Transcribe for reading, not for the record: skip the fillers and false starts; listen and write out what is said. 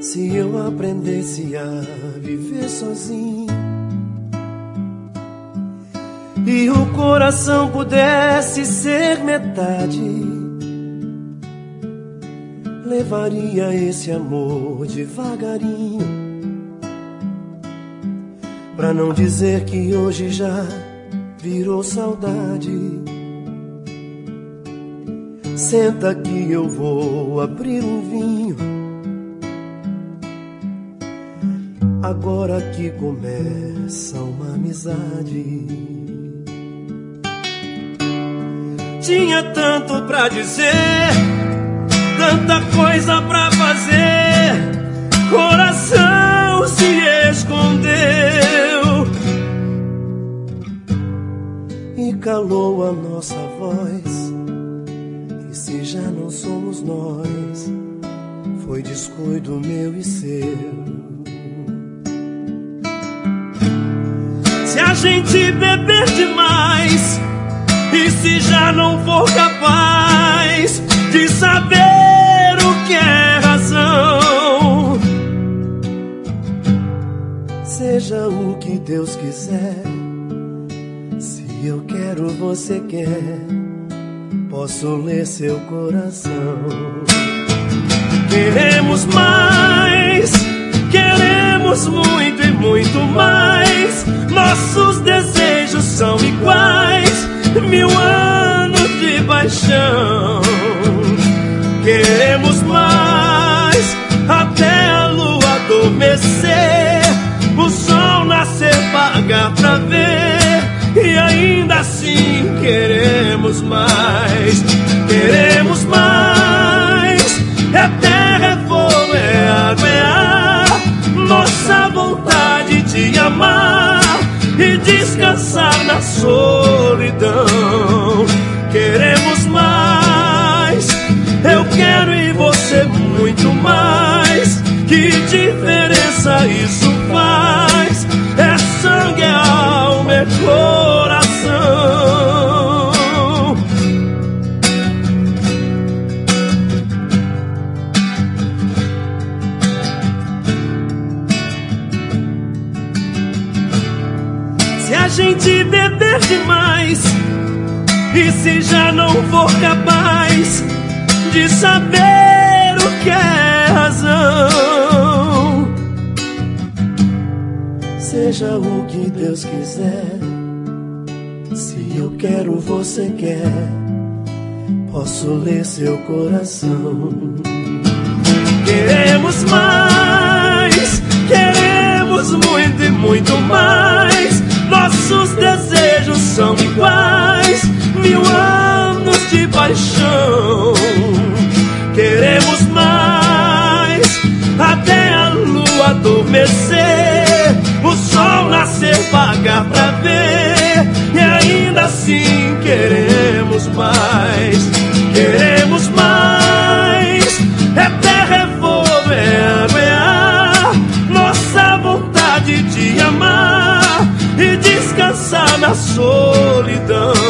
Se eu aprendesse a viver sozinho e o coração pudesse ser metade, levaria esse amor devagarinho, pra não dizer que hoje já virou saudade. Senta que eu vou abrir um vinho, agora que começa uma amizade. Tinha tanto pra dizer, tanta coisa pra fazer, coração se escondeu e calou a nossa voz. E se já não somos nós, foi descuido meu e seu. Se a gente beber demais, e se já não for capaz de saber o que é razão, seja o que Deus quiser. Se eu quero, você quer, posso ler seu coração. Queremos mais, queremos muito e muito mais. Nossos desejos são iguais, 1000 anos de paixão. Queremos mais, até a lua adormecer, o sol nascer, pagar pra ver, e ainda assim queremos mais. Queremos mais, é terra, é fogo, é água, é ar, nossa vontade de amar e descansar na solidão. Queremos mais, eu quero e você muito mais. Que diferença isso faz? É sangue, é alma, é coração. Se a gente beber demais, e se já não for capaz de saber o que é razão, seja o que Deus quiser. Se eu quero, você quer, posso ler seu coração. Queremos mais, queremos muito e muito mais. Nossos desejos são iguais, 1000 anos de paixão. Queremos mais, até a lua adormecer, o sol nascer, pagar pra ver, e ainda assim queremos mais. Queremos mais, é terra, é fogo, é água, é ar, nossa vontade de amar e descansar na solidão.